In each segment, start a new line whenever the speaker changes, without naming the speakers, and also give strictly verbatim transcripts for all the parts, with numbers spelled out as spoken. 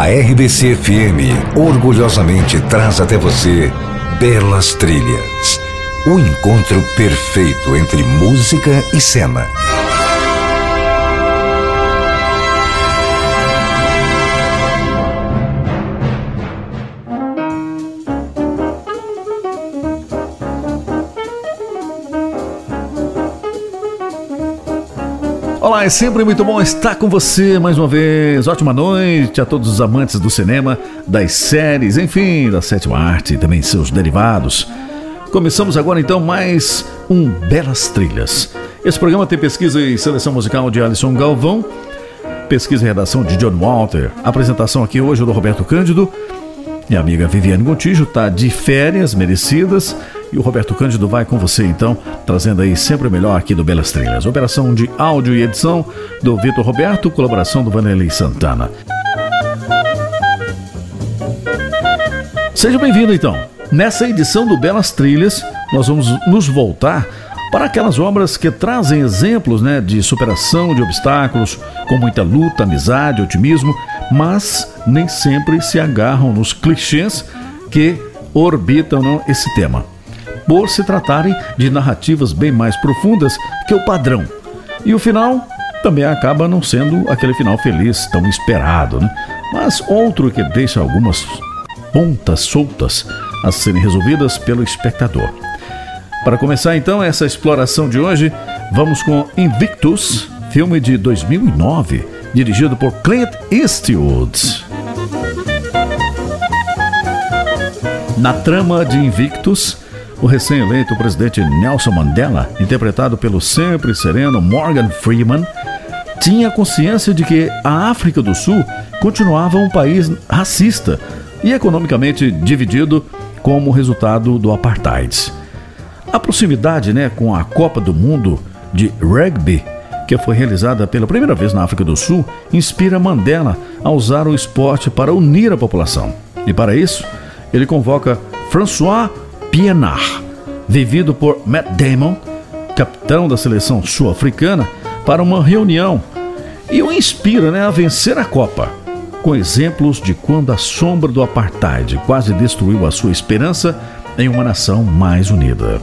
A R B C F M orgulhosamente traz até você Belas Trilhas, o encontro perfeito entre música e cena.
Olá, é sempre muito bom estar com você mais uma vez. Ótima noite a todos os amantes do cinema, das séries, enfim, da sétima arte e também seus derivados. Começamos agora então mais um Belas Trilhas. Esse programa tem pesquisa e seleção musical de Alisson Galvão, pesquisa e redação de John Walter. Apresentação aqui hoje do Roberto Cândido. Minha amiga Viviane Gontijo está de férias merecidas e o Roberto Cândido vai com você então, trazendo aí sempre o melhor aqui do Belas Trilhas. Operação de áudio e edição do Vitor Roberto, colaboração do Vanderlei Santana. Seja bem-vindo então. Nessa edição do Belas Trilhas, nós vamos nos voltar para aquelas obras que trazem exemplos, né, de superação de obstáculos, com muita luta, amizade, otimismo, mas nem sempre se agarram nos clichês que orbitam, não, esse tema, por se tratarem de narrativas bem mais profundas que o padrão. E o final também acaba não sendo aquele final feliz tão esperado, né? Mas outro que deixa algumas pontas soltas a serem resolvidas pelo espectador. Para começar então essa exploração de hoje, vamos com Invictus, filme de dois mil e nove, dirigido por Clint Eastwood. Na trama de Invictus, o recém-eleito presidente Nelson Mandela, interpretado pelo sempre sereno Morgan Freeman, tinha consciência de que a África do Sul continuava um país racista e economicamente dividido como resultado do apartheid. A proximidade, né, com a Copa do Mundo de Rugby, que foi realizada pela primeira vez na África do Sul, inspira Mandela a usar o esporte para unir a população. E para isso, ele convoca François Pienaar, vivido por Matt Damon, capitão da seleção sul-africana, para uma reunião e o inspira, né, a vencer a Copa, com exemplos de quando a sombra do apartheid quase destruiu a sua esperança em uma nação mais unida.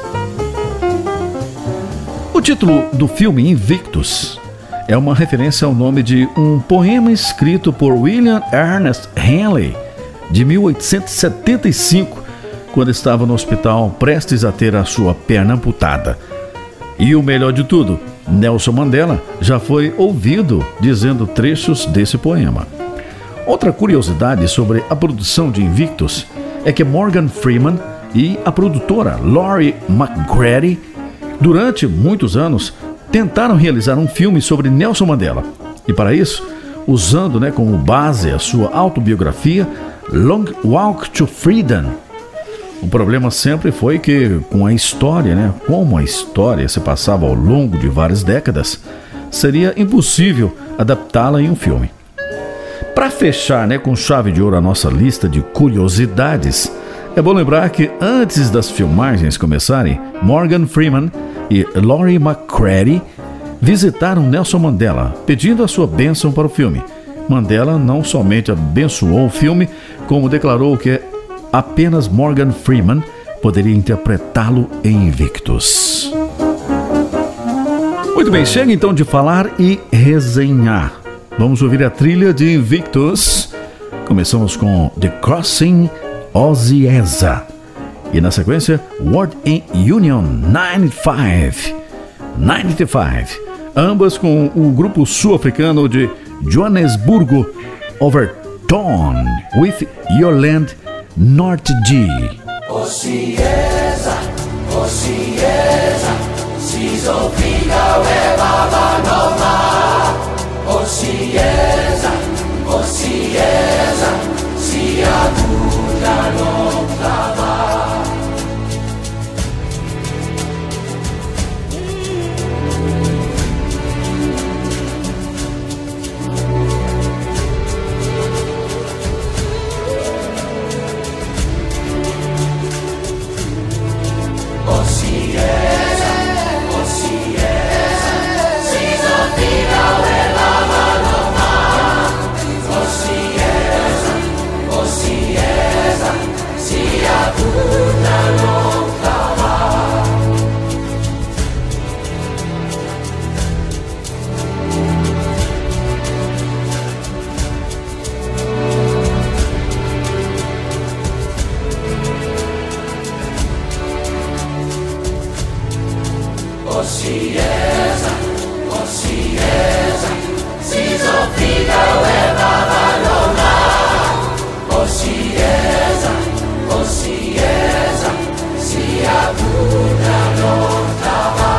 O título do filme Invictus é uma referência ao nome de um poema escrito por William Ernest Henley, de mil oitocentos e setenta e cinco, quando estava no hospital prestes a ter a sua perna amputada. E o melhor de tudo, Nelson Mandela já foi ouvido dizendo trechos desse poema. Outra curiosidade sobre a produção de Invictus é que Morgan Freeman e a produtora Laurie McGrady, durante muitos anos, tentaram realizar um filme sobre Nelson Mandela. E para isso, usando, né, como base a sua autobiografia Long Walk to Freedom. O problema sempre foi que, com a história, né, como a história se passava ao longo de várias décadas, seria impossível adaptá-la em um filme. Para fechar, né, com chave de ouro a nossa lista de curiosidades, é bom lembrar que antes das filmagens começarem, Morgan Freeman e Laurie McGrady visitaram Nelson Mandela, pedindo a sua bênção para o filme. Mandela não somente abençoou o filme, como declarou que apenas Morgan Freeman poderia interpretá-lo em Invictus. Muito bem, chega então de falar e resenhar. Vamos ouvir a trilha de Invictus. Começamos com The Crossing Ozieza e na sequência World in Union noventa e cinco, noventa e cinco, ambas com o grupo sul-africano de Joanesburgo, Overton with Your Land Norte G.
Ozieza, Ozieza, Sizopina Webaba Nova. Ozieza, Ozieza, Siabuja Nova. Osieza, Osieza, sizofika webaba noma. Osieza, Osieza, siyavuna nomhlaba.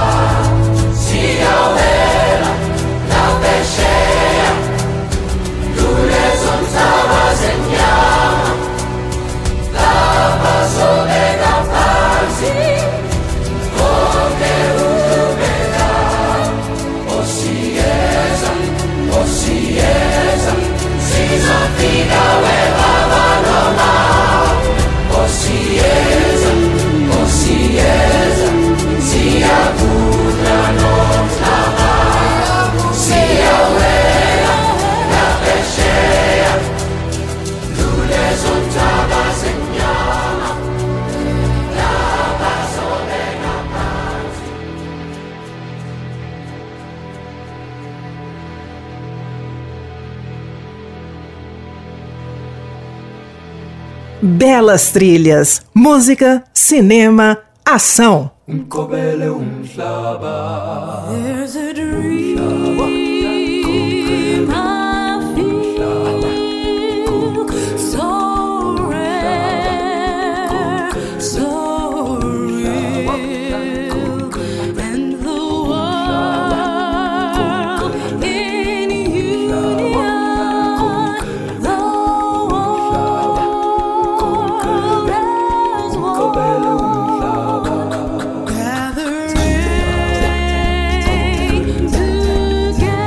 Siyawela lapesheya, kulezo ntaba zenyama. Lapha sobeka phansi, konke udlubeka. Osieza, Osieza, sizofika webaba noma. Osieza, Osieza, siyavuna nomhlaba. Siyawela lapesheya, kulezo ntaba zenyama. Lapha sobeka phansi.
Belas trilhas, música, cinema, ação.
Umkobele umhlaba.
There's a dream I feel so rare, so real, and the world in union, the world as one, gathering together.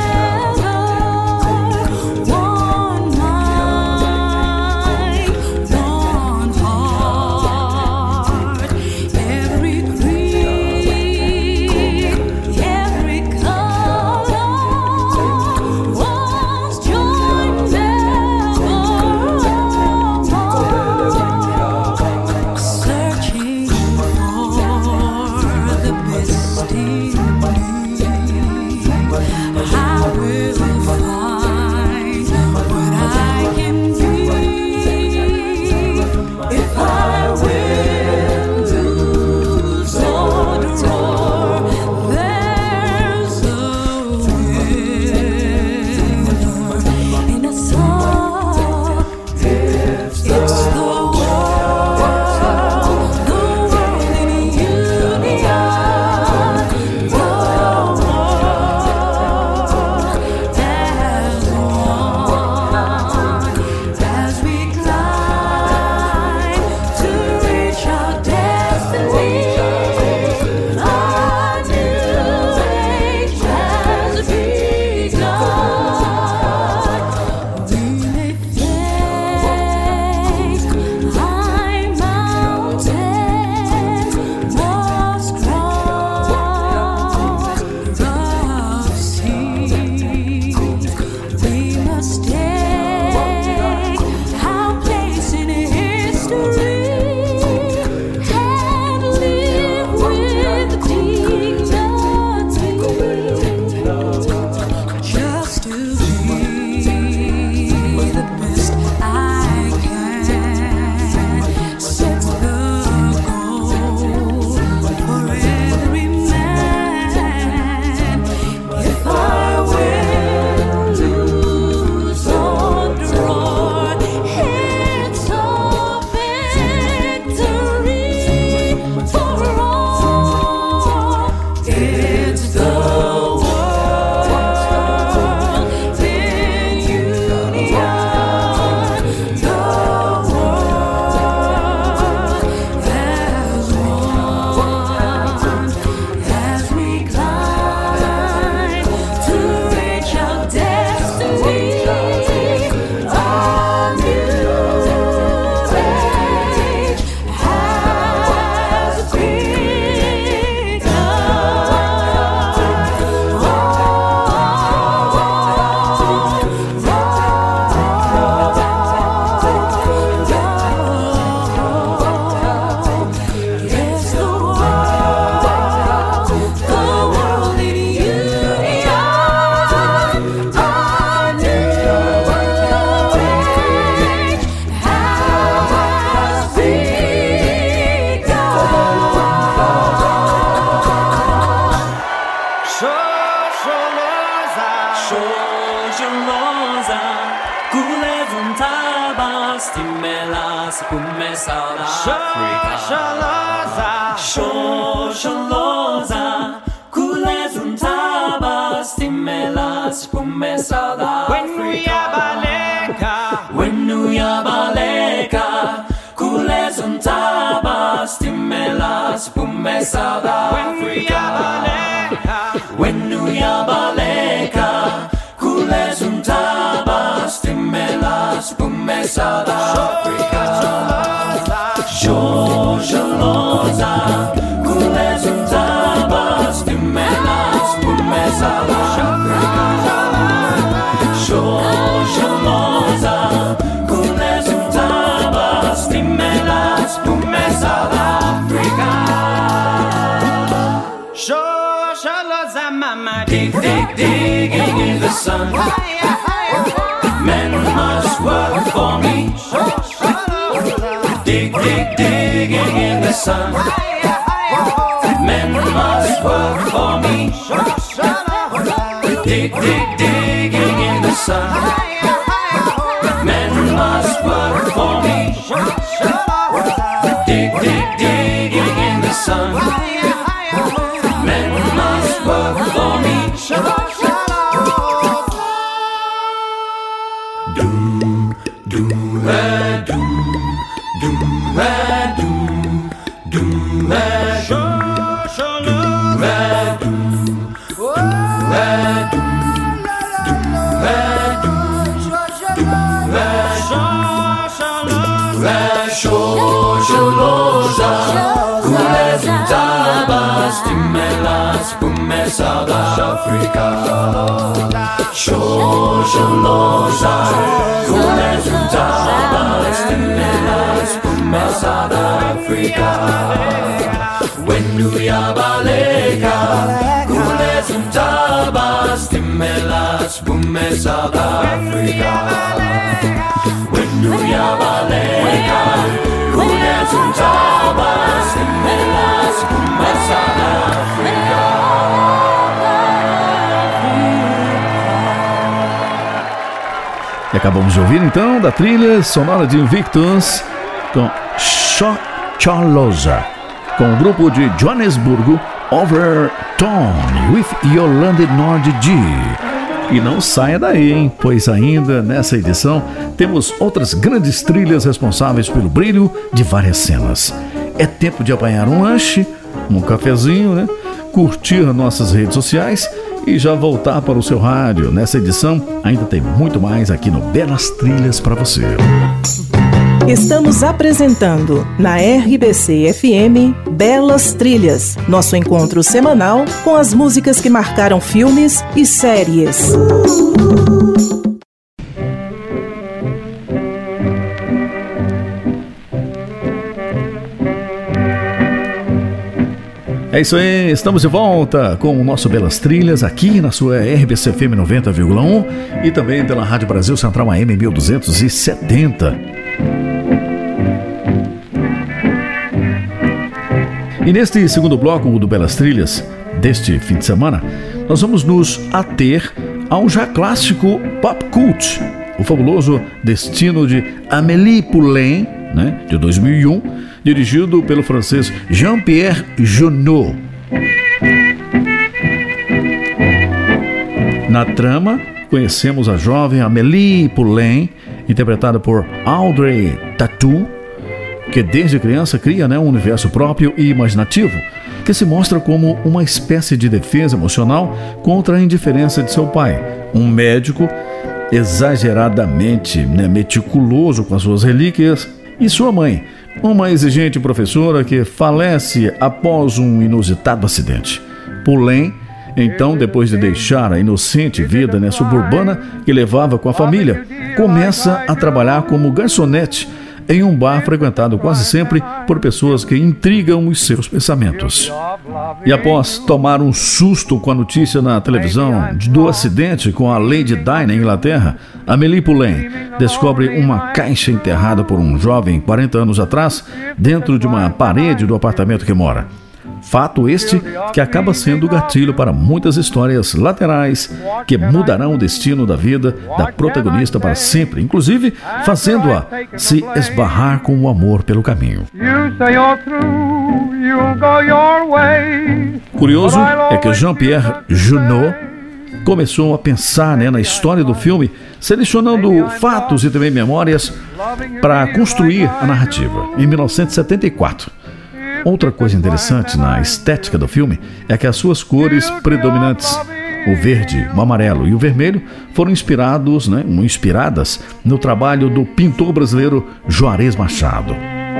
Stimelas, Pume South Africa. Shosholoza, Kules Untaba, Stimelas, Pume South Africa. Wenu Yabaleka, Kules Untaba, Stimelas, Pume South Africa. Wenu Yabaleka, Kules Untaba, Stimelas, Pume South Africa. Shosholoza, Kules Untaba, Stimelas, Pume South Africa. Shosholoza, Kules Untaba, Stimelas, Pume South Africa.
Shosholoza, mama,
Dig, dig, digging in the sun. Men must work for me. Dig, dig, digging in the sun. Men must work for me. Dig, dig, digging in the sun. Men must work for me. Dig, dig, digging in the sun. Men must work for me. Doom, doom, ah, doom, doom, ah, doom, doom, ah, doom, doom, ah, doom, doom, ah, doom, doom, ah, doom, doom, ah, Shosholoza, Kules Untaba, Stimelas, Pume South Africa. Shosholoza, Kules Untaba, Stimelas, Pume South Africa. Wenu Yabaleka, Kules Untaba, Stimelas, Pume South Africa. Wenu Yabaleka, Kules Untaba, Stimelas, Pume South Africa.
E acabamos de ouvir então da trilha sonora de Invictus com Shosholoza, com o grupo de Joanesburgo Overton with Yolande Nord-G. E não saia daí, hein? Pois ainda nessa edição temos outras grandes trilhas responsáveis pelo brilho de várias cenas. É tempo de apanhar um lanche, um cafezinho, né? Curtir nossas redes sociais e já voltar para o seu rádio. Nessa edição ainda tem muito mais aqui no Belas Trilhas para você.
Estamos apresentando na R B C F M Belas Trilhas, nosso encontro semanal com as músicas que marcaram filmes e séries.
É isso aí, estamos de volta com o nosso Belas Trilhas aqui na sua R B C F M noventa vírgula um e também pela Rádio Brasil Central A M mil duzentos e setenta. E neste segundo bloco do Belas Trilhas deste fim de semana, nós vamos nos ater ao já clássico pop cult, o fabuloso Destino de Amélie Poulain, né, de dois mil e um, dirigido pelo francês Jean-Pierre Jeunet. Na trama, conhecemos a jovem Amélie Poulain, interpretada por Audrey Tautou, que desde criança cria, né, um universo próprio e imaginativo, que se mostra como uma espécie de defesa emocional contra a indiferença de seu pai, um médico exageradamente, né, meticuloso com as suas relíquias, e sua mãe, uma exigente professora que falece após um inusitado acidente. Poulain, então, depois de deixar a inocente vida, né, suburbana que levava com a família, começa a trabalhar como garçonete em um bar frequentado quase sempre por pessoas que intrigam os seus pensamentos. E após tomar um susto com a notícia na televisão do acidente com a Lady Di na Inglaterra, Amélie Poulain descobre uma caixa enterrada por um jovem quarenta anos atrás dentro de uma parede do apartamento que mora. Fato este que acaba sendo o gatilho para muitas histórias laterais que mudarão o destino da vida da protagonista para sempre, inclusive fazendo-a se esbarrar com o amor pelo caminho. Curioso é que Jean-Pierre Junot começou a pensar, né, na história do filme, selecionando fatos e também memórias para construir a narrativa, em mil novecentos e setenta e quatro. Outra coisa interessante na estética do filme é que as suas cores predominantes, o verde, o amarelo e o vermelho, foram inspirados, né, inspiradas no trabalho do pintor brasileiro Juarez Machado.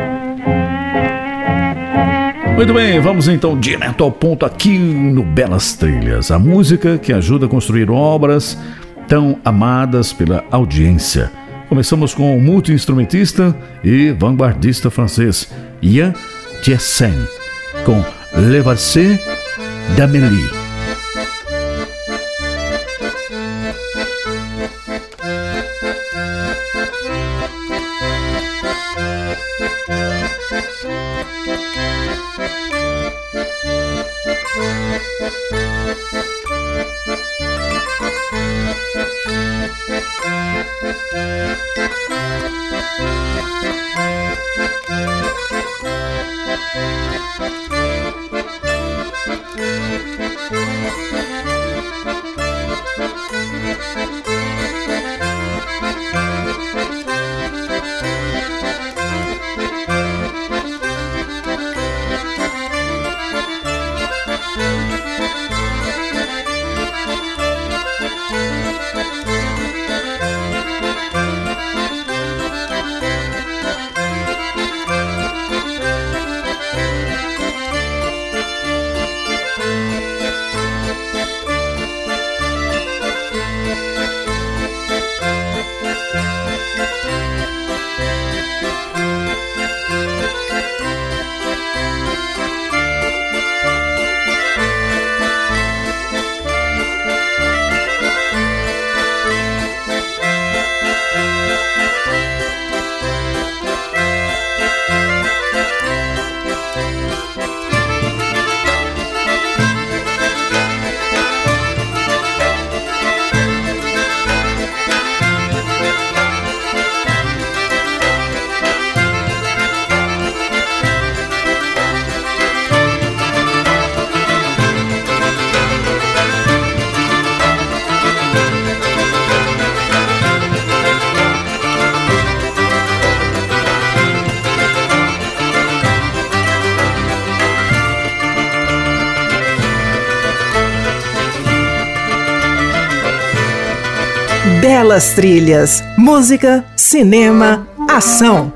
Muito bem, vamos então direto ao ponto aqui no Belas Trilhas. A música que ajuda a construir obras tão amadas pela audiência. Começamos com o multi-instrumentista e vanguardista francês Yann Tiersen, com Le Valse d'Amélie.
Belas Trilhas, música, cinema, ação.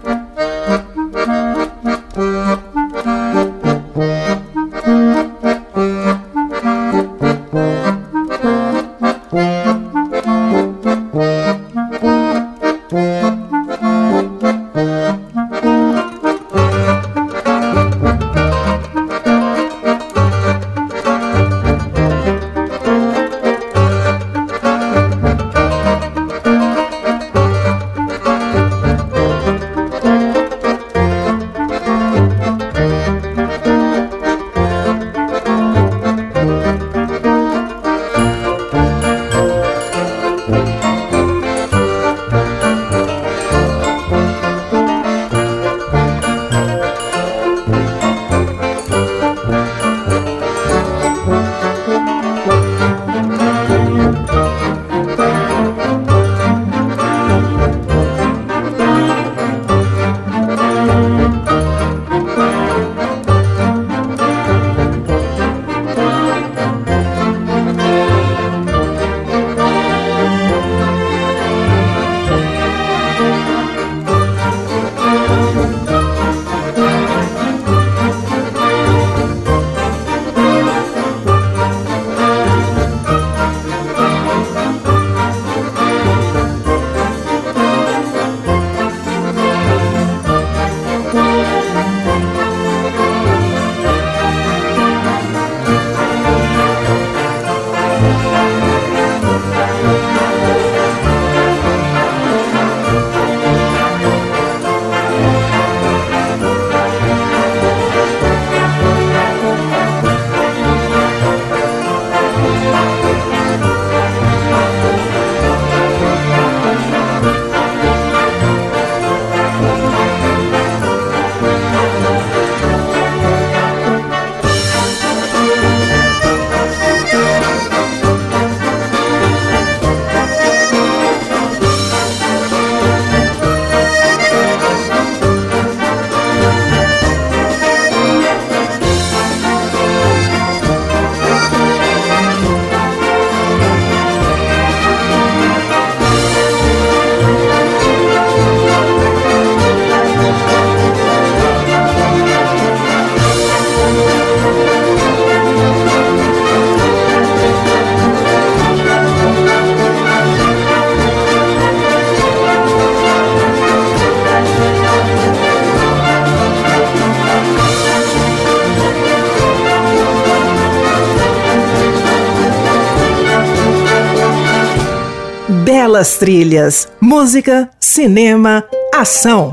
Belas Trilhas, música, cinema, ação.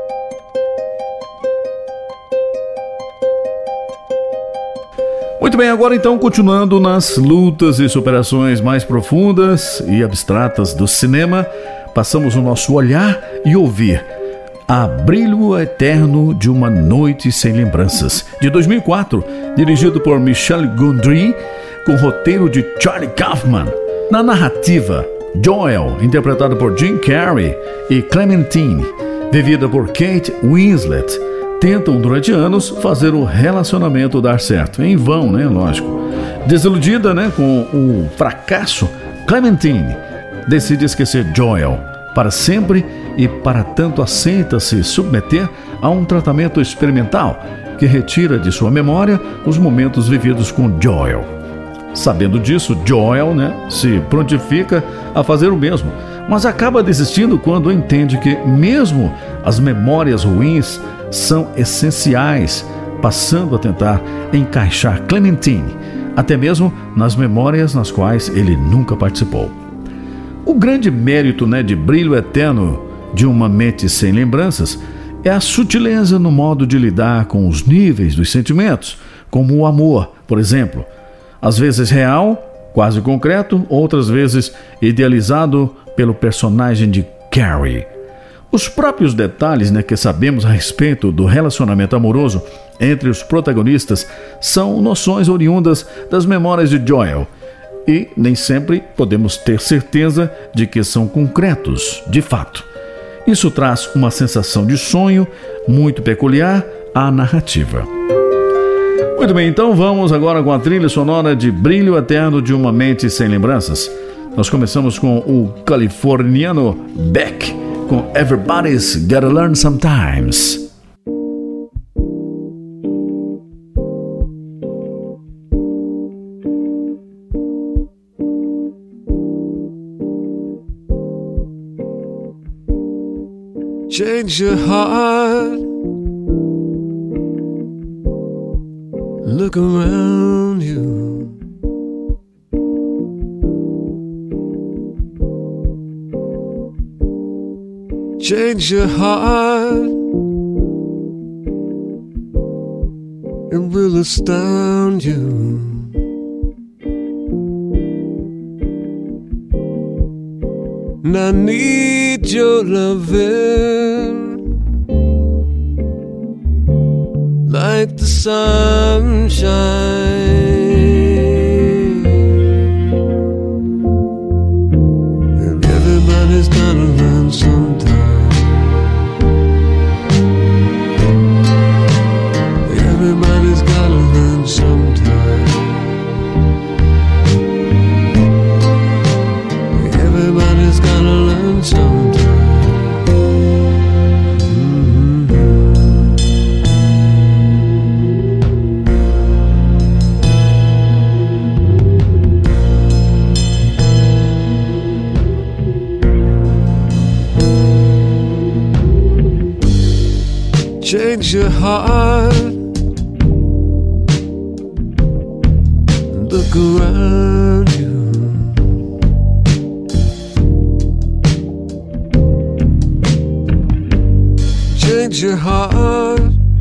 Muito bem, agora então continuando nas lutas e superações mais profundas e abstratas do cinema, passamos o nosso olhar e ouvir A Brilho Eterno de uma Noite Sem Lembranças, de dois mil e quatro, dirigido por Michel Gondry, com roteiro de Charlie Kaufman. Na narrativa, Joel, interpretado por Jim Carrey, e Clementine, vivida por Kate Winslet, tentam durante anos fazer o relacionamento dar certo. Em vão, né? Lógico. Desiludida, né, com o fracasso, Clementine decide esquecer Joel para sempre e para tanto aceita se submeter a um tratamento experimental que retira de sua memória os momentos vividos com Joel. Sabendo disso, Joel, né, se prontifica a fazer o mesmo, mas acaba desistindo quando entende que mesmo as memórias ruins são essenciais, passando a tentar encaixar Clementine, até mesmo nas memórias nas quais ele nunca participou. O grande mérito, né, de Brilho Eterno de uma Mente Sem Lembranças é a sutileza no modo de lidar com os níveis dos sentimentos, como o amor, por exemplo. Às vezes real, quase concreto, outras vezes idealizado pelo personagem de Carrie. Os próprios detalhes, né, que sabemos a respeito do relacionamento amoroso entre os protagonistas são noções oriundas das memórias de Joel e nem sempre podemos ter certeza de que são concretos, de fato. Isso traz uma sensação de sonho muito peculiar à narrativa. Muito bem, então vamos agora com a trilha sonora de Brilho Eterno de uma Mente Sem Lembranças. Nós começamos com o californiano Beck, com Everybody's Gotta Learn Sometimes.
Change your heart. Look around you. Change your heart. It will astound you. And I need your loving like the sunshine. And everybody's gotta learn sometime. Everybody's gotta learn sometime. Everybody's gotta learn sometime. Change your heart. Look around you. Change your heart.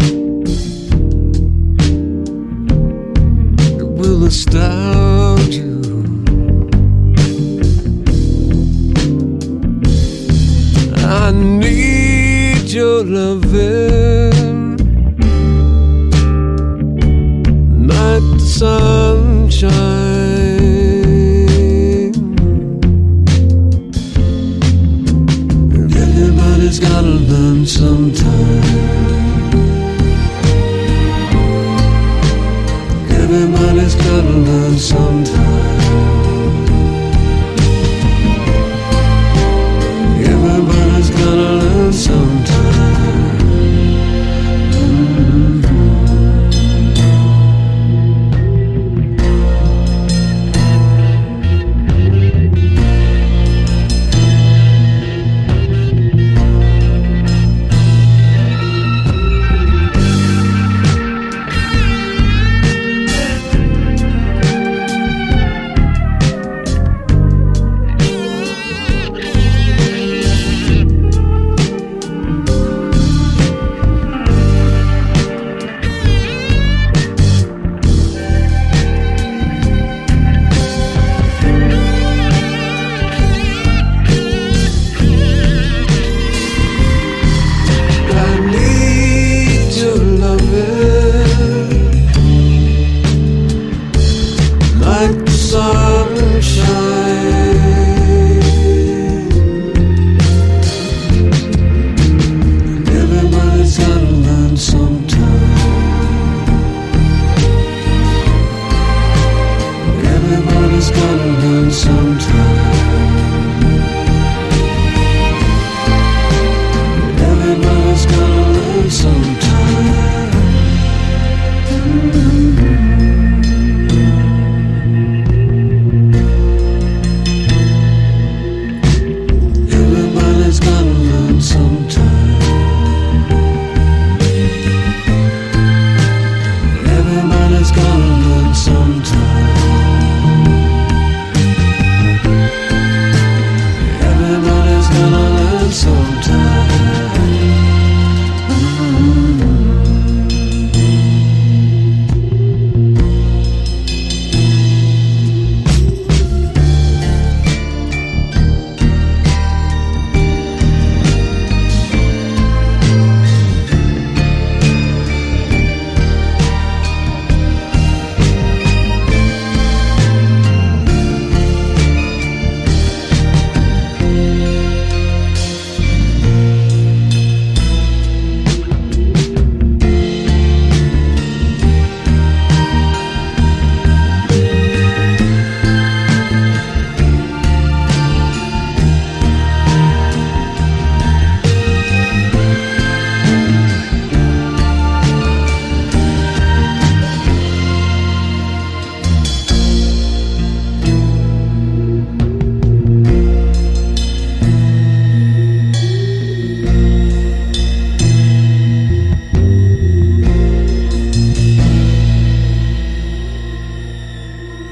It will astound you. I need your loving like the sunshine. Everybody's gotta learn sometime. Everybody's gotta learn sometime. Everybody's gotta learn sometime.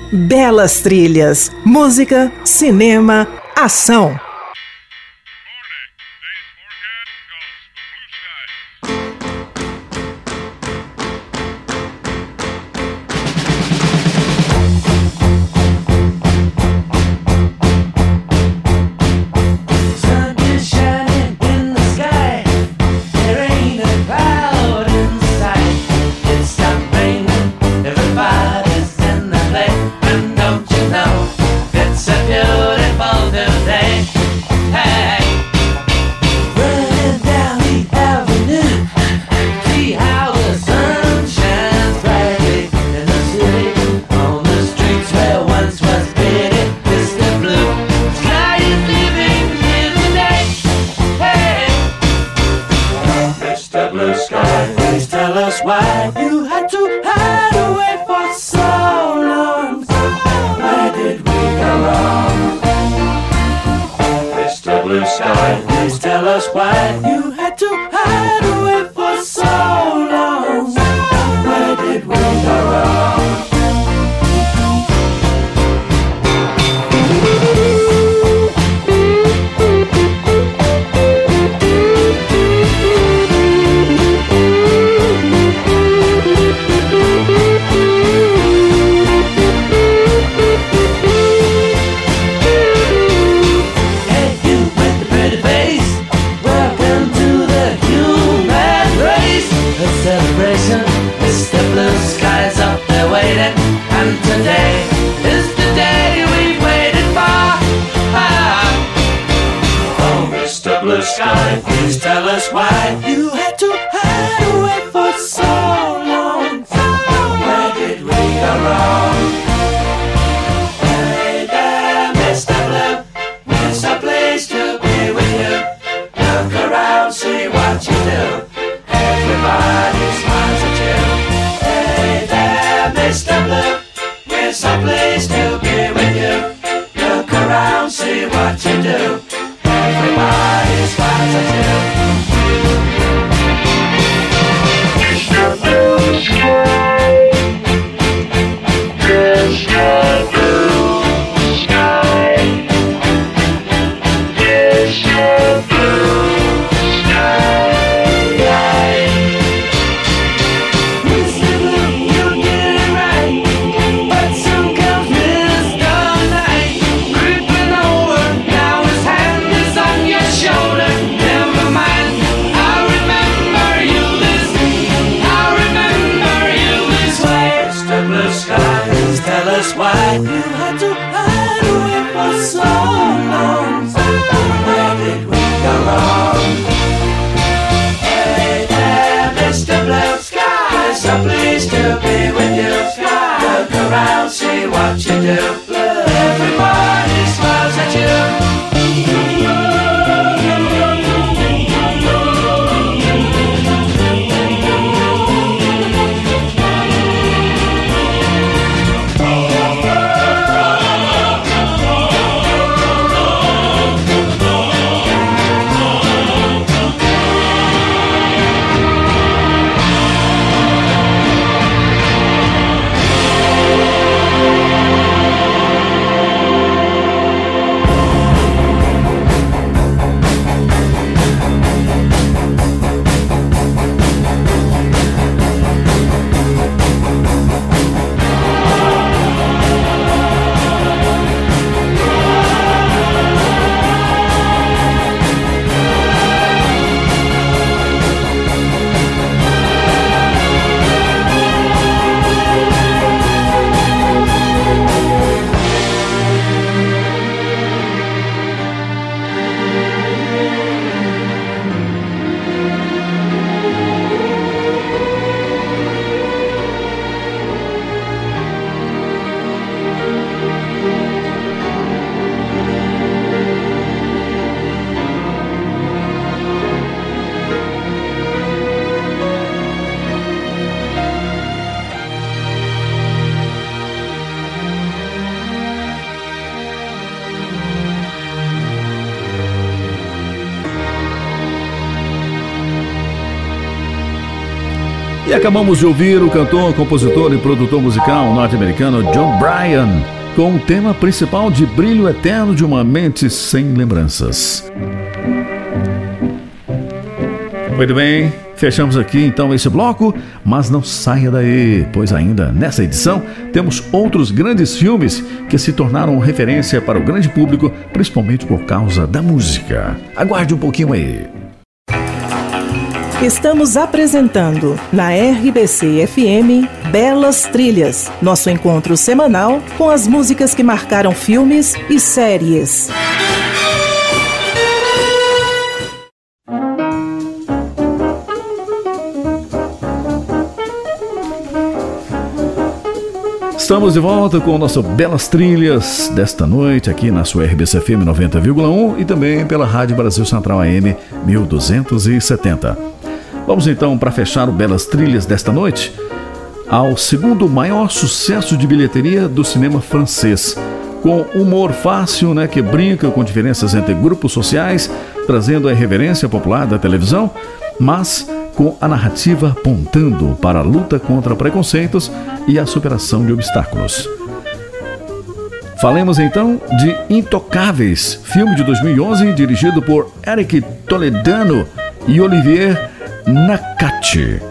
Belas Trilhas, música, cinema, ação.
E acabamos de ouvir o cantor, compositor e produtor musical norte-americano John Bryan com o tema principal de Brilho Eterno de uma Mente Sem Lembranças. Muito bem, fechamos aqui então esse bloco, mas não saia daí, pois ainda nessa edição temos outros grandes filmes que se tornaram referência para o grande público, principalmente por causa da música. Aguarde um pouquinho aí.
Estamos apresentando na R B C F M Belas Trilhas, nosso encontro semanal com as músicas que marcaram filmes e séries.
Estamos de volta com o nosso Belas Trilhas desta noite aqui na sua R B C F M noventa vírgula um e também pela Rádio Brasil Central A M mil duzentos e setenta. Vamos então, para fechar o Belas Trilhas desta noite, ao segundo maior sucesso de bilheteria do cinema francês, com humor fácil, né, que brinca com diferenças entre grupos sociais, trazendo a irreverência popular da televisão, mas com a narrativa apontando para a luta contra preconceitos e a superação de obstáculos. Falemos então de Intocáveis, filme de dois mil e onze, dirigido por Eric Toledano e Olivier Nakache.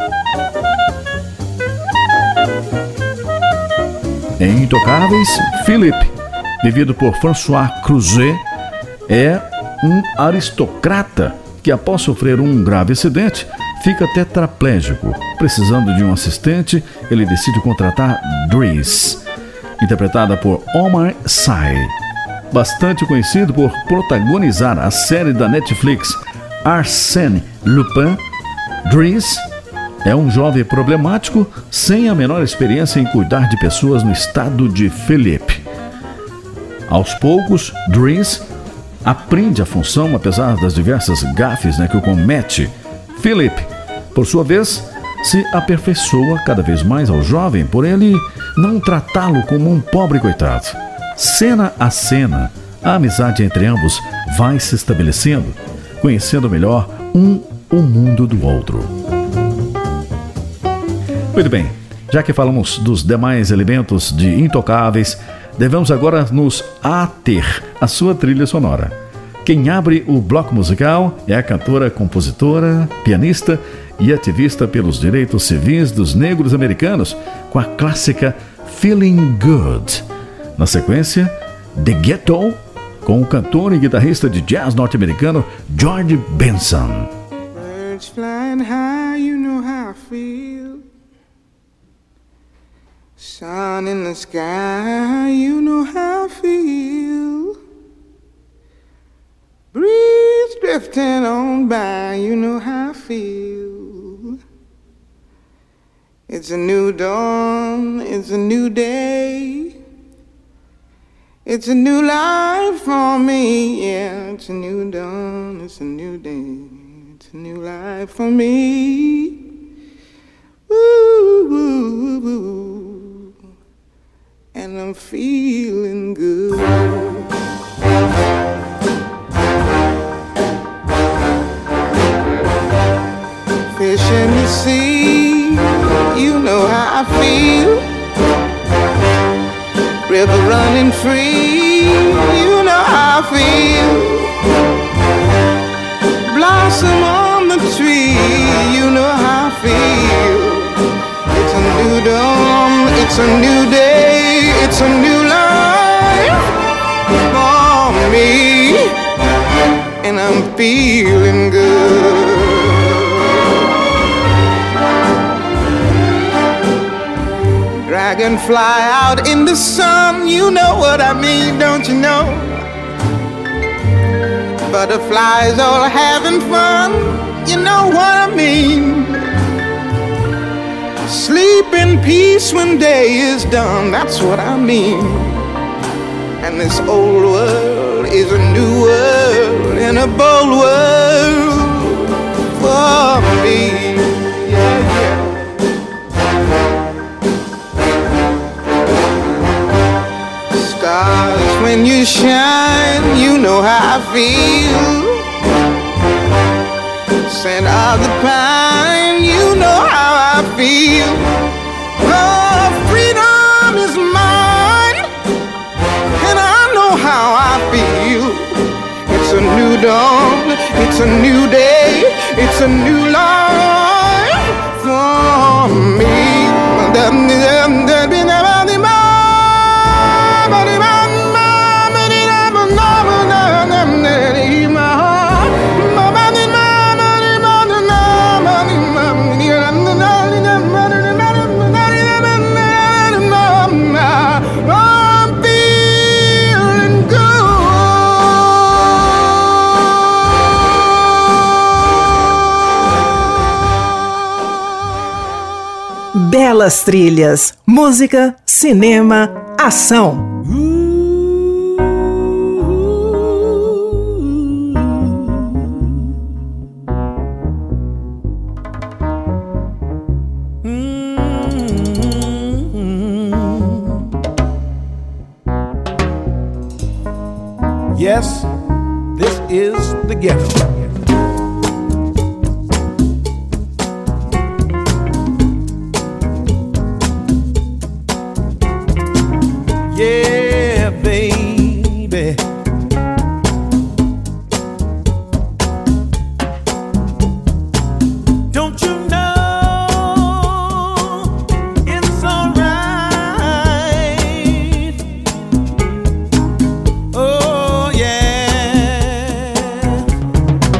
Em Intocáveis, Philippe, vivido por François Cruzet, é um aristocrata que, após sofrer um grave acidente, fica tetraplégico. Precisando de um assistente, ele decide contratar Driss, interpretada por Omar Sy. Bastante conhecido por protagonizar a série da Netflix Arsène Lupin, Driss é um jovem problemático sem a menor experiência em cuidar de pessoas no estado de Philippe. Aos poucos, Driss aprende a função, apesar das diversas gafes, né, que o comete. Philippe, por sua vez, se aperfeiçoa cada vez mais ao jovem, por ele não tratá-lo como um pobre coitado. Cena a cena, a amizade entre ambos vai se estabelecendo, conhecendo melhor um o mundo do outro. Muito bem, já que falamos dos demais elementos de Intocáveis, devemos agora nos ater à sua trilha sonora. Quem abre o bloco musical é a cantora, compositora, pianista e ativista pelos direitos civis dos negros americanos, com a clássica Feeling Good. Na sequência, The Ghetto, com o cantor e guitarrista de jazz norte-americano George Benson.
Birds flying high, you know how I feel. Sun in the sky, you know how I feel. Breeze drifting on by, you know how I feel. It's a new dawn, it's a new day. It's a new life for me, yeah. It's a new dawn, it's a new day. It's a new life for me. Woo, woo, woo. And I'm feeling good. Fish in the sea, you know how I feel. River running free, you know how I feel. Blossom on the tree, you know how I feel. It's a new dawn, it's a new day, it's a new life for me. And I'm feeling good. Dragonfly out in the sun, you know what I mean, don't you know? Butterflies all having fun, you know what I mean. Sleep in peace when day is done, that's what I mean. And this old world is a new world and a bold world for me. Yeah, yeah. Stars, when you shine, you know how I feel. Scent of the pine, you know how I it's a new day, it's a new life for me. I'm feeling good.
Belas trilhas, música, cinema, ação.
Yes, this is the ghetto. Yeah, baby. Don't you know it's alright? Oh yeah.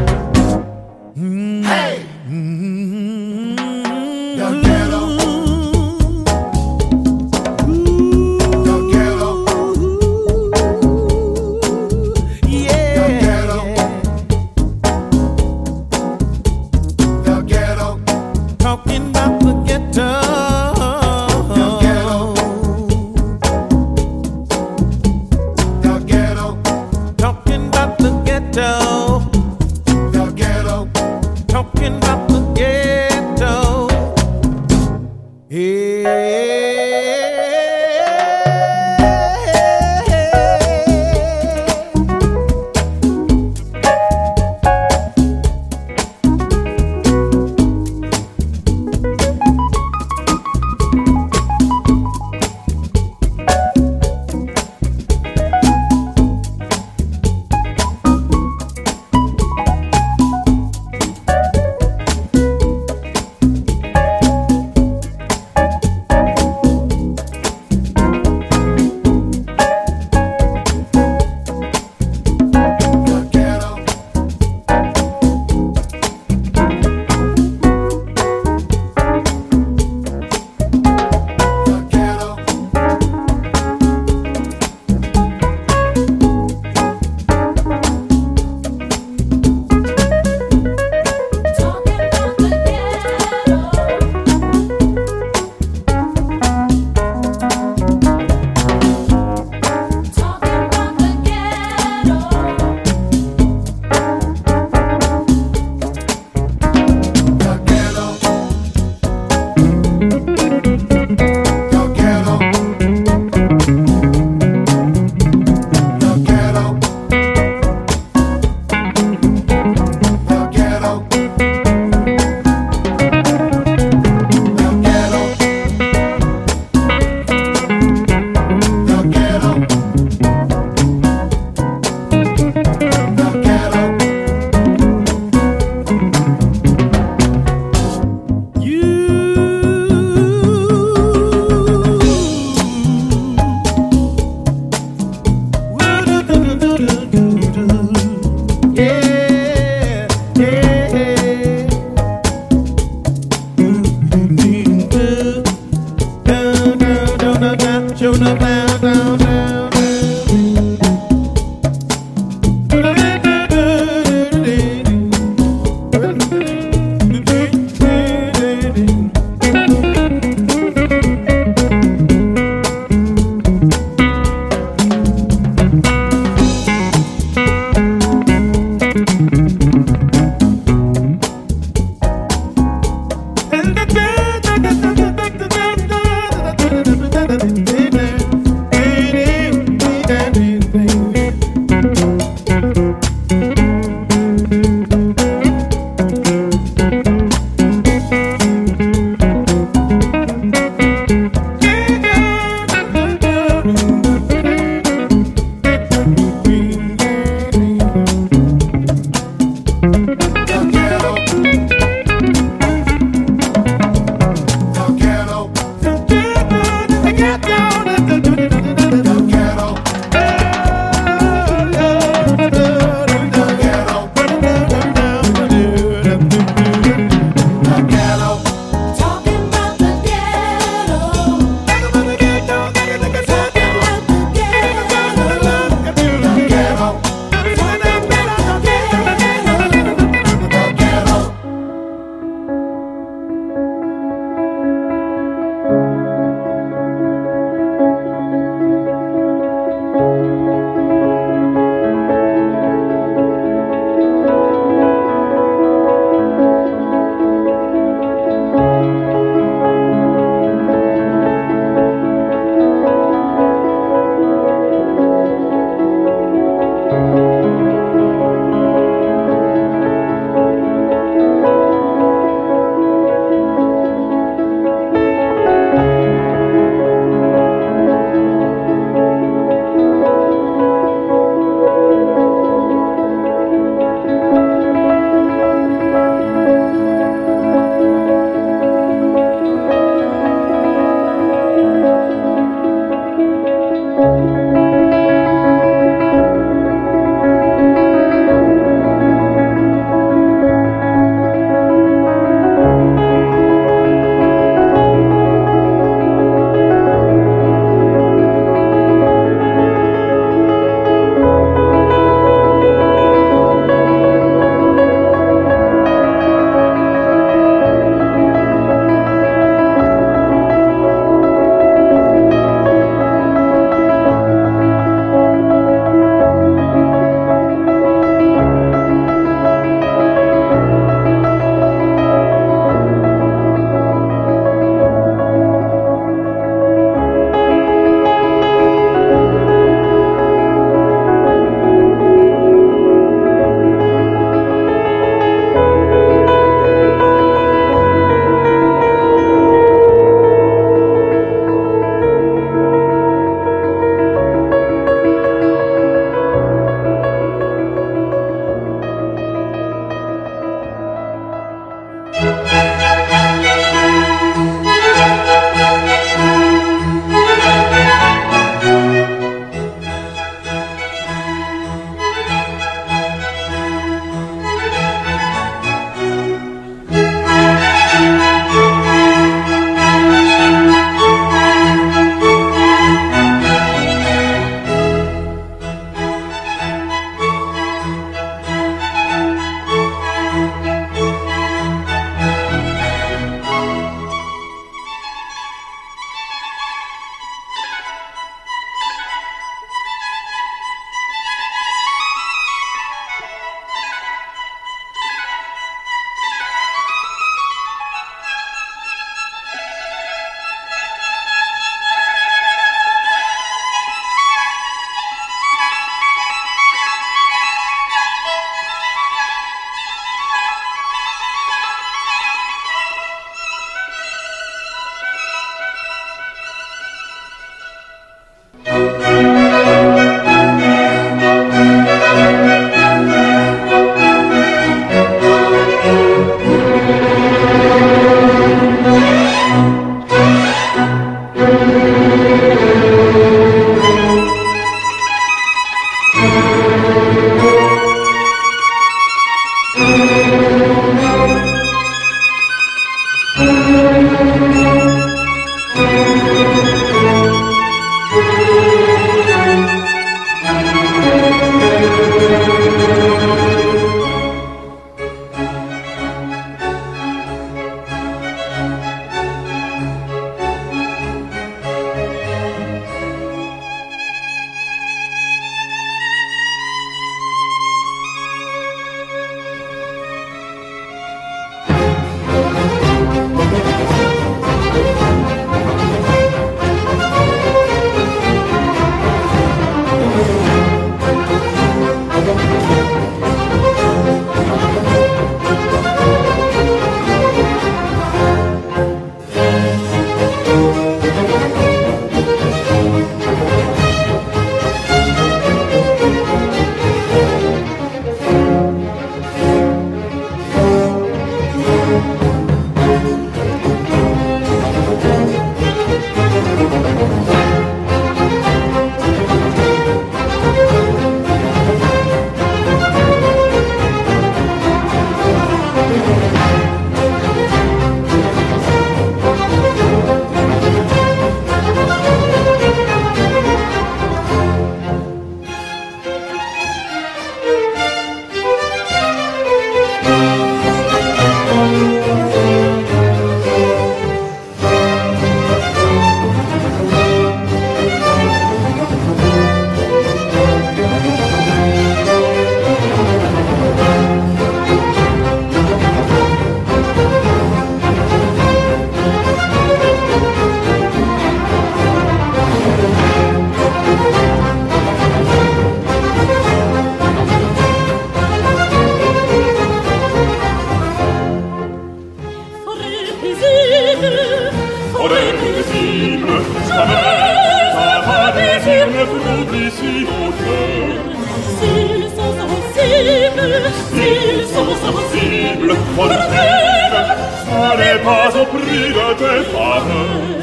ici nos cœurs. S'ils sont sensibles, s'ils sont sensibles, pour vivre, ce n'est pas au prix de tes faveurs.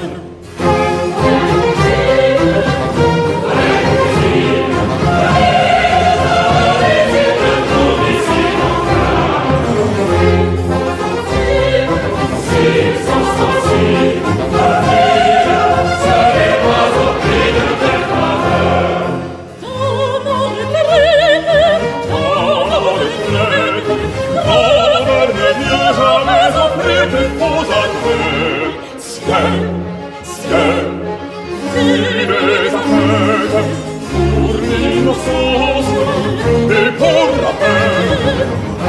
Pour l'innocence et pour la paix.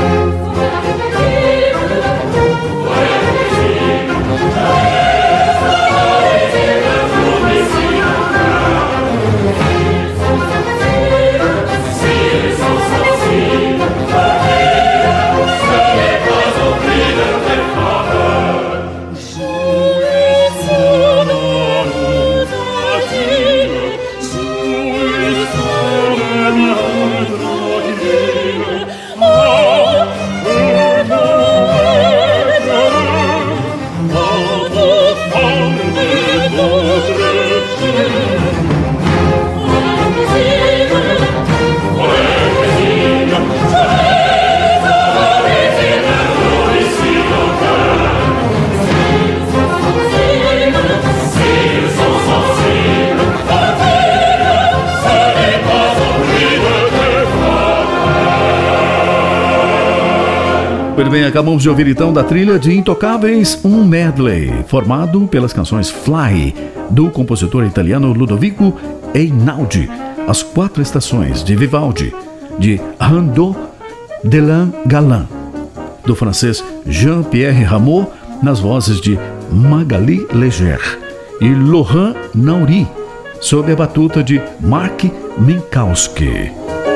Muito bem, acabamos de ouvir então da trilha de Intocáveis, um medley formado pelas canções Fly, do compositor italiano Ludovico Einaudi, As Quatro Estações, de Vivaldi, de Rondeau de Galan, do francês Jean-Pierre Rameau, nas vozes de Magali Leger, e Laurent Nauri, sob a batuta de Mark Minkowski.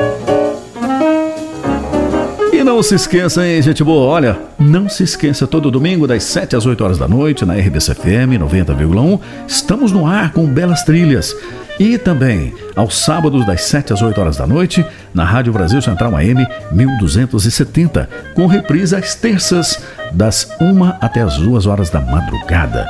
E não se esqueça, hein, gente boa, olha, não se esqueça, todo domingo das sete às oito horas da noite, na R B C F M noventa vírgula um, estamos no ar com belas trilhas. E também, aos sábados das sete às oito horas da noite, na Rádio Brasil Central A M mil duzentos e setenta, com reprise às terças, das uma até as duas horas da madrugada.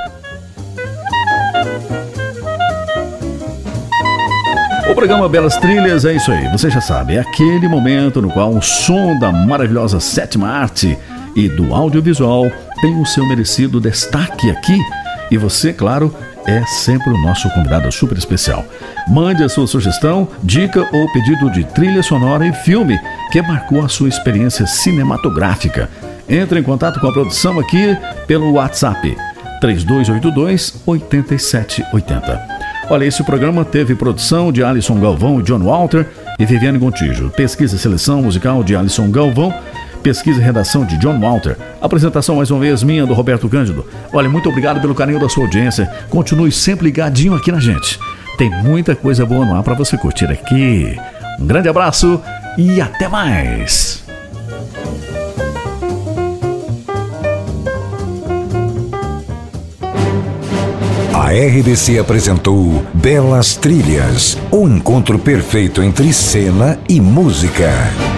O programa Belas Trilhas é isso aí, você já sabe, é aquele momento no qual o som da maravilhosa sétima arte e do audiovisual tem o seu merecido destaque aqui. E você, claro, é sempre o nosso convidado super especial. Mande a sua sugestão, dica ou pedido de trilha sonora e filme que marcou a sua experiência cinematográfica. Entre em contato com a produção aqui pelo WhatsApp três dois oito dois, oito sete oito zero. Olha, esse programa teve produção de Alisson Galvão e John Walter e Viviane Gontijo. Pesquisa e seleção musical de Alisson Galvão. Pesquisa e redação de John Walter. Apresentação mais uma vez minha, do Roberto Cândido. Olha, muito obrigado pelo carinho da sua audiência. Continue sempre ligadinho aqui na gente. Tem muita coisa boa no ar para você curtir aqui. Um grande abraço e até mais.
A R B C apresentou Belas Trilhas, o encontro perfeito entre cena e música.